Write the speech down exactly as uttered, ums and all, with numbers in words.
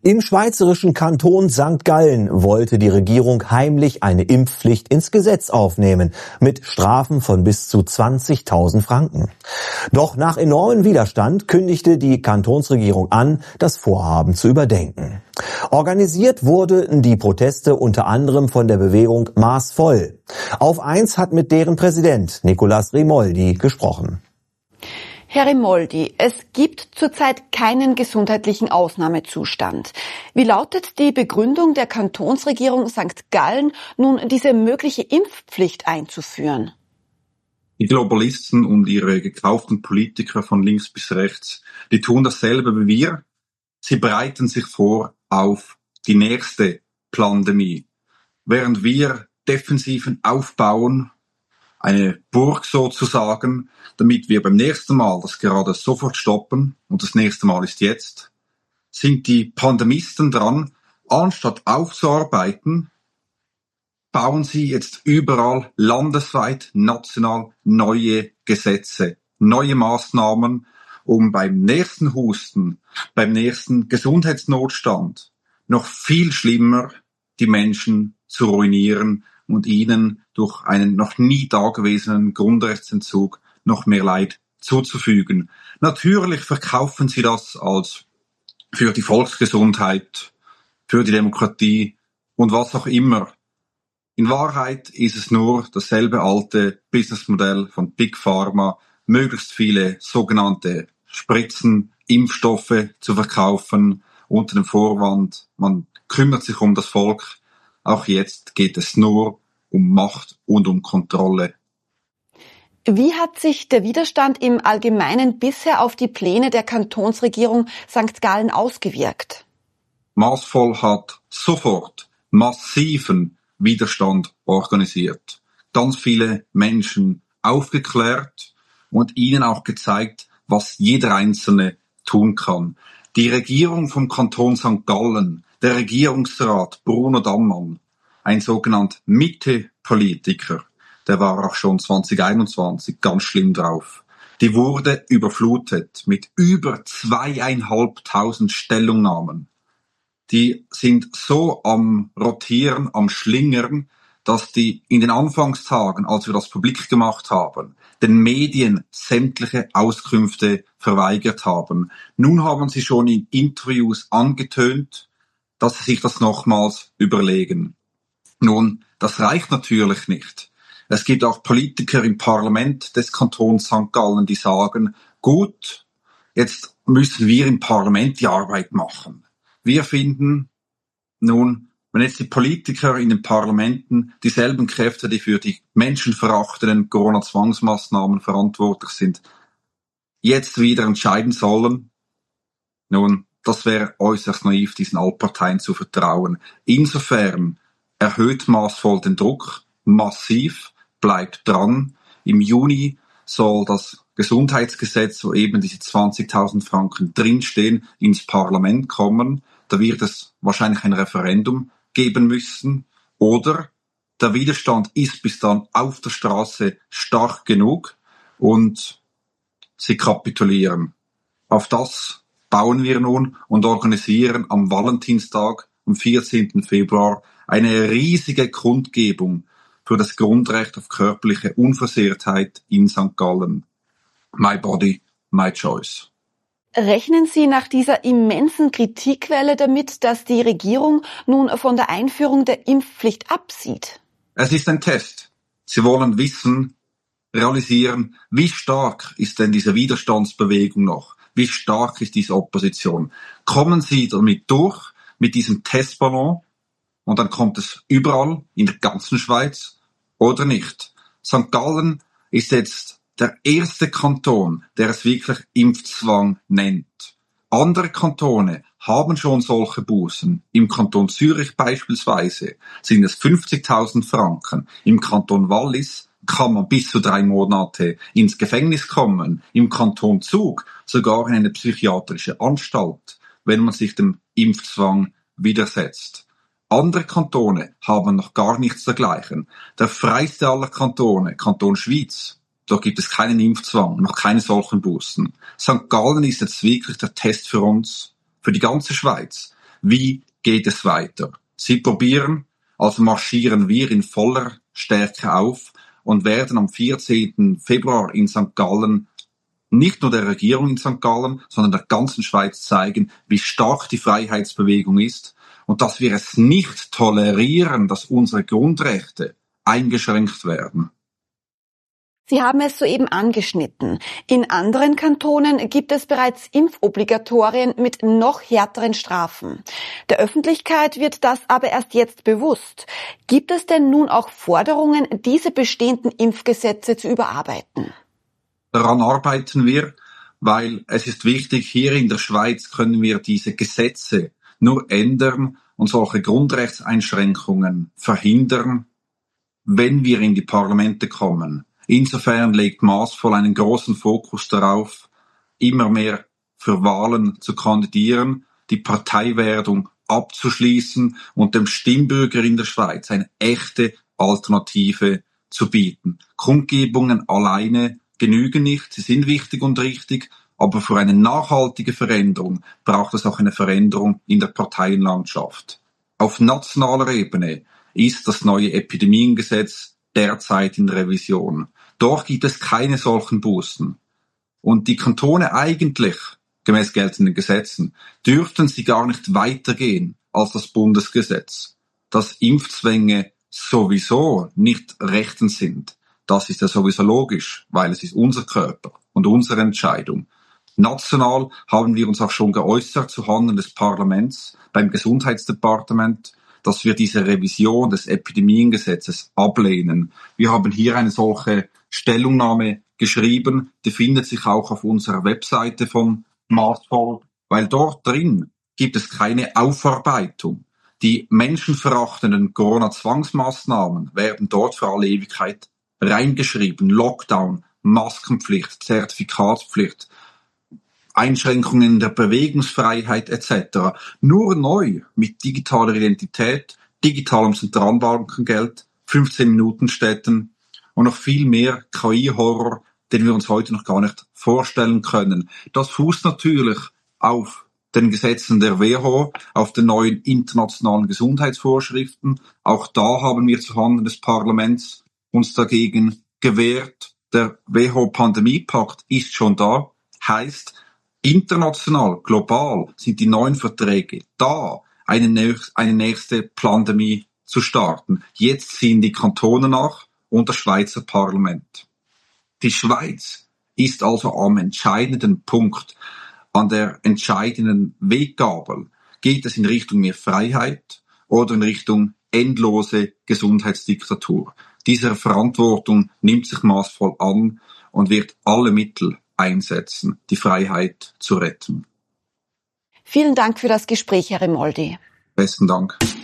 Im schweizerischen Kanton Sankt Gallen wollte die Regierung heimlich eine Impfpflicht ins Gesetz aufnehmen, mit Strafen von bis zu zwanzigtausend Franken. Doch nach enormem Widerstand kündigte die Kantonsregierung an, das Vorhaben zu überdenken. Organisiert wurden die Proteste unter anderem von der Bewegung Maßvoll. Auf eins hat mit deren Präsident Nicolas Rimoldi gesprochen. Herr Rimoldi, es gibt zurzeit keinen gesundheitlichen Ausnahmezustand. Wie lautet die Begründung der Kantonsregierung Sankt Gallen, nun diese mögliche Impfpflicht einzuführen? Die Globalisten und ihre gekauften Politiker von links bis rechts, die tun dasselbe wie wir. Sie bereiten sich vor auf die nächste Pandemie. Während wir Defensiven aufbauen, eine Burg sozusagen, damit wir beim nächsten Mal das gerade sofort stoppen, und das nächste Mal ist jetzt, sind die Pandemisten dran, anstatt aufzuarbeiten, bauen sie jetzt überall landesweit, national neue Gesetze, neue Maßnahmen, um beim nächsten Husten, beim nächsten Gesundheitsnotstand noch viel schlimmer die Menschen zu ruinieren und ihnen durch einen noch nie dagewesenen Grundrechtsentzug noch mehr Leid zuzufügen. Natürlich verkaufen sie das als für die Volksgesundheit, für die Demokratie und was auch immer. In Wahrheit ist es nur dasselbe alte Businessmodell von Big Pharma, möglichst viele sogenannte Spritzen, Impfstoffe zu verkaufen unter dem Vorwand, man kümmert sich um das Volk. Auch jetzt geht es nur um Macht und um Kontrolle. Wie hat sich der Widerstand im Allgemeinen bisher auf die Pläne der Kantonsregierung Sankt Gallen ausgewirkt? Maßvoll hat sofort massiven Widerstand organisiert, ganz viele Menschen aufgeklärt und ihnen auch gezeigt, was jeder Einzelne tun kann. Die Regierung vom Kanton Sankt Gallen, der Regierungsrat Bruno Dammann, ein sogenannter Mitte-Politiker, der war auch schon zwanzig einundzwanzig ganz schlimm drauf. Die wurde überflutet mit über zweieinhalbtausend Stellungnahmen. Die sind so am Rotieren, am Schlingern, dass die in den Anfangstagen, als wir das publik gemacht haben, den Medien sämtliche Auskünfte verweigert haben. Nun haben sie schon in Interviews angetönt, dass sie sich das nochmals überlegen. Nun, das reicht natürlich nicht. Es gibt auch Politiker im Parlament des Kantons Sankt Gallen, die sagen, gut, jetzt müssen wir im Parlament die Arbeit machen. Wir finden, nun, wenn jetzt die Politiker in den Parlamenten dieselben Kräfte, die für die menschenverachtenden Corona-Zwangsmaßnahmen verantwortlich sind, jetzt wieder entscheiden sollen, nun, das wäre äußerst naiv, diesen Altparteien zu vertrauen. Insofern erhöht Maßvoll den Druck, massiv, bleibt dran. Im Juni soll das Gesundheitsgesetz, wo eben diese zwanzigtausend Franken drinstehen, ins Parlament kommen. Da wird es wahrscheinlich ein Referendum geben müssen. Oder der Widerstand ist bis dann auf der Straße stark genug und sie kapitulieren. Auf das bauen wir nun und organisieren am Valentinstag, am vierzehnten Februar, eine riesige Kundgebung für das Grundrecht auf körperliche Unversehrtheit in Sankt Gallen. My body, my choice. Rechnen Sie nach dieser immensen Kritikwelle damit, dass die Regierung nun von der Einführung der Impfpflicht absieht? Es ist ein Test. Sie wollen wissen, realisieren, wie stark ist denn diese Widerstandsbewegung noch? Wie stark ist diese Opposition? Kommen Sie damit durch, mit diesem Testballon? Und dann kommt es überall, in der ganzen Schweiz, oder nicht. Sankt Gallen ist jetzt der erste Kanton, der es wirklich Impfzwang nennt. Andere Kantone haben schon solche Bußen. Im Kanton Zürich beispielsweise sind es fünfzigtausend Franken. Im Kanton Wallis kann man bis zu drei Monate ins Gefängnis kommen. Im Kanton Zug sogar in eine psychiatrische Anstalt, wenn man sich dem Impfzwang widersetzt. Andere Kantone haben noch gar nichts dergleichen. Der freiste aller Kantone, Kanton Schwyz, da gibt es keinen Impfzwang, noch keine solchen Bußen. Sankt Gallen ist jetzt wirklich der Test für uns, für die ganze Schweiz. Wie geht es weiter? Sie probieren, also marschieren wir in voller Stärke auf und werden am vierzehnten Februar in Sankt Gallen nicht nur der Regierung in Sankt Gallen, sondern der ganzen Schweiz zeigen, wie stark die Freiheitsbewegung ist und dass wir es nicht tolerieren, dass unsere Grundrechte eingeschränkt werden. Sie haben es soeben angeschnitten. In anderen Kantonen gibt es bereits Impfobligatorien mit noch härteren Strafen. Der Öffentlichkeit wird das aber erst jetzt bewusst. Gibt es denn nun auch Forderungen, diese bestehenden Impfgesetze zu überarbeiten? Daran arbeiten wir, weil es ist wichtig, hier in der Schweiz können wir diese Gesetze nur ändern und solche Grundrechtseinschränkungen verhindern, wenn wir in die Parlamente kommen. Insofern legt maßvoll einen großen Fokus darauf, immer mehr für Wahlen zu kandidieren, die Parteiwerdung abzuschließen und dem Stimmbürger in der Schweiz eine echte Alternative zu bieten. Kundgebungen alleine genügen nicht, sie sind wichtig und richtig, aber für eine nachhaltige Veränderung braucht es auch eine Veränderung in der Parteienlandschaft. Auf nationaler Ebene ist das neue Epidemiengesetz derzeit in Revision. Dort gibt es keine solchen Bußen. Und die Kantone eigentlich, gemäß geltenden Gesetzen, dürften sie gar nicht weitergehen als das Bundesgesetz. Dass Impfzwänge sowieso nicht rechtens sind, das ist ja sowieso logisch, weil es ist unser Körper und unsere Entscheidung. National haben wir uns auch schon geäußert zuhanden des Parlaments beim Gesundheitsdepartement, dass wir diese Revision des Epidemiengesetzes ablehnen. Wir haben hier eine solche Stellungnahme geschrieben, die findet sich auch auf unserer Webseite von Maßvoll, weil dort drin gibt es keine Aufarbeitung. Die menschenverachtenden Corona-Zwangsmaßnahmen werden dort für alle Ewigkeit reingeschrieben. Lockdown, Maskenpflicht, Zertifikatspflicht, Einschränkungen der Bewegungsfreiheit et cetera. Nur neu mit digitaler Identität, digitalem Zentralbankengeld, fünfzehn-Minuten-Städten und noch viel mehr K I-Horror, den wir uns heute noch gar nicht vorstellen können. Das fußt natürlich auf den Gesetzen der W H O, auf den neuen internationalen Gesundheitsvorschriften. Auch da haben wir zuhanden des Parlaments uns dagegen gewehrt. Der W H O-Pandemiepakt ist schon da, heißt, international, global sind die neuen Verträge da, eine, nächst, eine nächste Pandemie zu starten. Jetzt ziehen die Kantone nach und das Schweizer Parlament. Die Schweiz ist also am entscheidenden Punkt, an der entscheidenden Weggabel. Geht es in Richtung mehr Freiheit oder in Richtung endlose Gesundheitsdiktatur? Diese Verantwortung nimmt sich maßvoll an und wird alle Mittel einsetzen, die Freiheit zu retten. Vielen Dank für das Gespräch, Herr Rimoldi. Besten Dank.